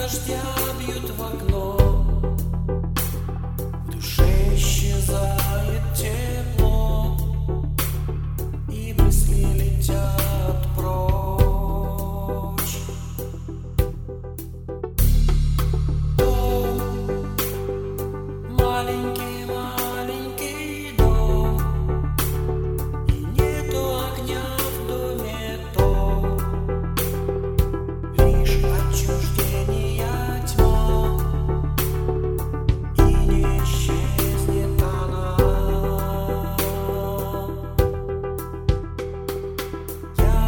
дождя бьют в окно, в душе исчезает тепло, и мысли летят прочь. Дом, маленький, маленький дом, и нету огня в доме том, лишь отчуждение тьма, и не исчезнет она. Я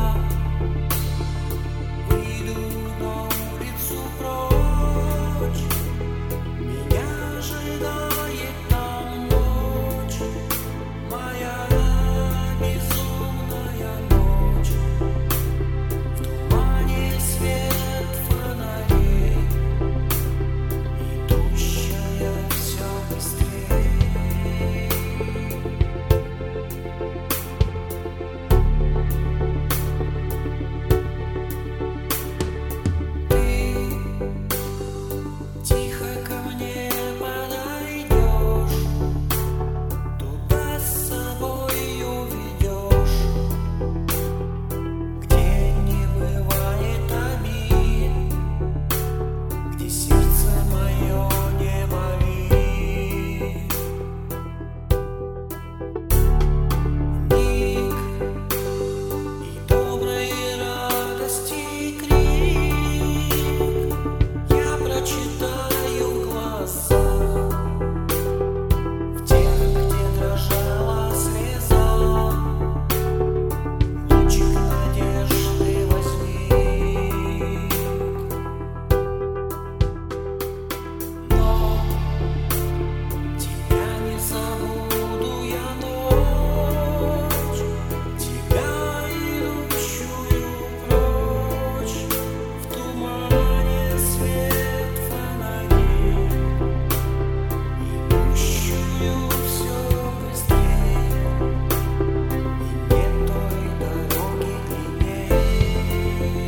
выйду на улицу прочь, меня ожидает там ночь, моя безумная ночь. В тумане свет фонарей, идущая все быстрее. Ты тихо ко мне подойдешь, туда с собой уведешь, где не бывает обид, где сердце мое не болит. Миг и доброй радости крик я прочитаю в глазах, в тех, где дрожала слеза. Лучик надежды возник, но тебя не забуду я ночь, тебя идущую прочь. В тумане свет фонарей, идущую все быстрее, и нет той дороги длинней.